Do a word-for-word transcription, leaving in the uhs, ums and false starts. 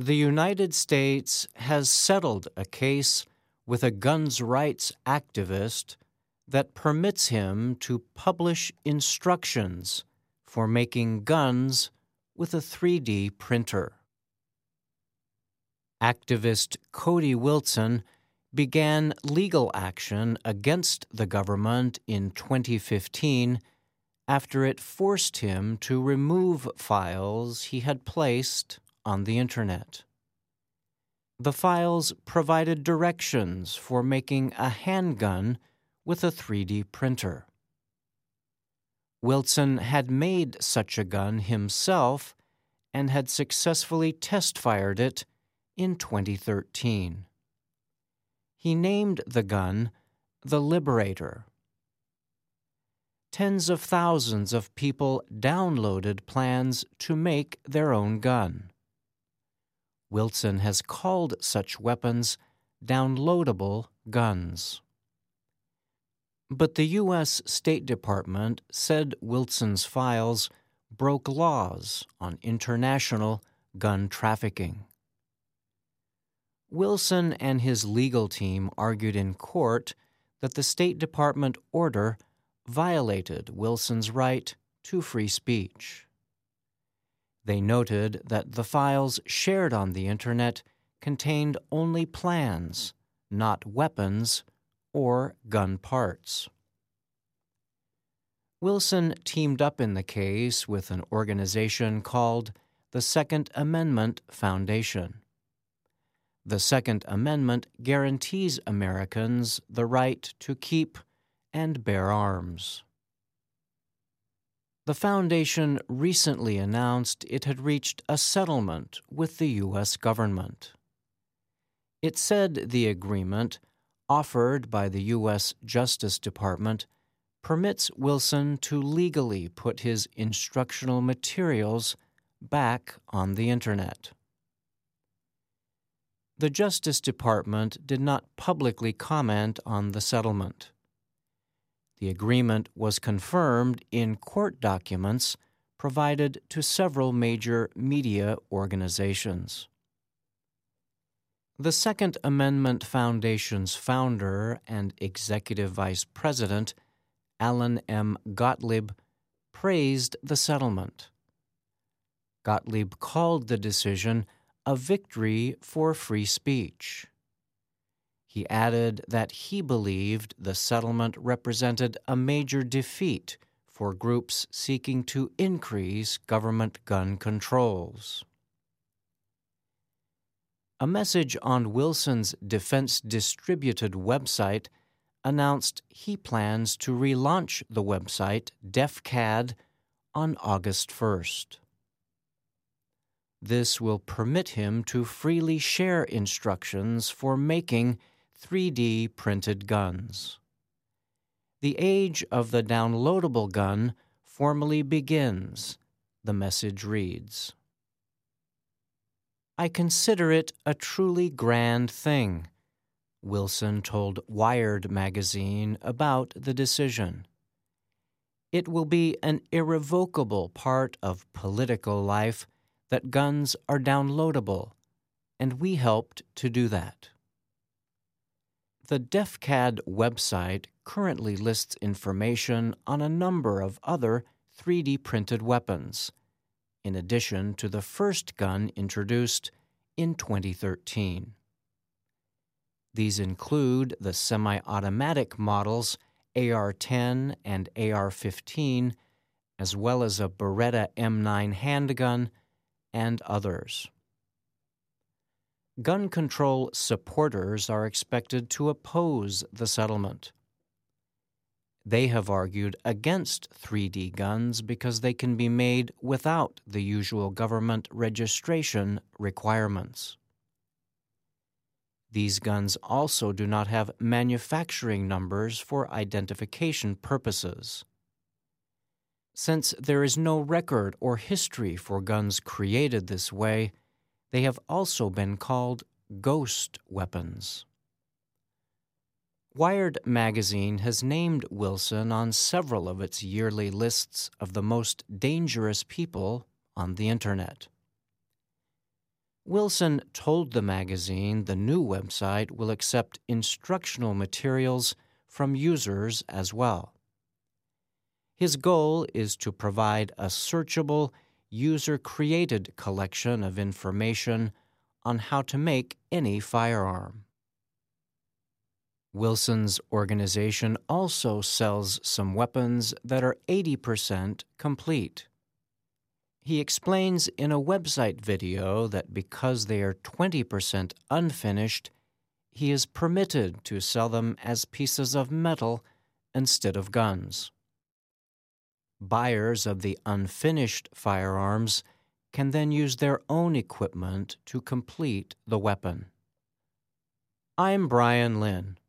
The United States has settled a case with a guns rights activist that permits him to publish instructions for making guns with a three D printer. Activist Cody Wilson began legal action against the government in twenty fifteen after it forced him to remove files he had placed on the Internet. The files provided directions for making a handgun with a three D printer. Wilson had made such a gun himself and had successfully test-fired it in twenty thirteen. He named the gun the Liberator. Tens of thousands of people downloaded plans to make their own gun. Wilson has called such weapons downloadable guns. But the U S State Department said Wilson's files broke laws on international gun trafficking. Wilson and his legal team argued in court that the State Department order violated Wilson's right to free speech. They noted that the files shared on the Internet contained only plans, not weapons or gun parts. Wilson teamed up in the case with an organization called the Second Amendment Foundation. The Second Amendment guarantees Americans the right to keep and bear arms. The foundation recently announced it had reached a settlement with the U S government. It said the agreement, offered by the U S Justice Department, permits Wilson to legally put his instructional materials back on the Internet. The Justice Department did not publicly comment on the settlement. The agreement was confirmed in court documents provided to several major media organizations. The Second Amendment Foundation's founder and executive vice president, Alan M. Gottlieb, praised the settlement. Gottlieb called the decision a victory for free speech. He added that he believed the settlement represented a major defeat for groups seeking to increase government gun controls. A message on Wilson's Defense Distributed website announced he plans to relaunch the website DefCAD on August first. This will permit him to freely share instructions for making three D printed guns. The age of the downloadable gun formally begins, the message reads. I consider it a truly grand thing, Wilson told Wired magazine about the decision. It will be an irrevocable part of political life that guns are downloadable, and we helped to do that. The DefCAD website currently lists information on a number of other three D printed weapons, in addition to the first gun introduced in twenty thirteen. These include the semi-automatic models A R ten and A R fifteen, as well as a Beretta M nine handgun and others. Gun control supporters are expected to oppose the settlement. They have argued against three D guns because they can be made without the usual government registration requirements. These guns also do not have manufacturing numbers for identification purposes. Since there is no record or history for guns created this way, they have also been called ghost weapons. Wired magazine has named Wilson on several of its yearly lists of the most dangerous people on the Internet. Wilson told the magazine the new website will accept instructional materials from users as well. His goal is to provide a searchable, user-created collection of information on how to make any firearm. Wilson's organization also sells some weapons that are eighty percent complete. He explains in a website video that because they are twenty percent unfinished, he is permitted to sell them as pieces of metal instead of guns. Buyers of the unfinished firearms can then use their own equipment to complete the weapon. I'm Brian Lynn.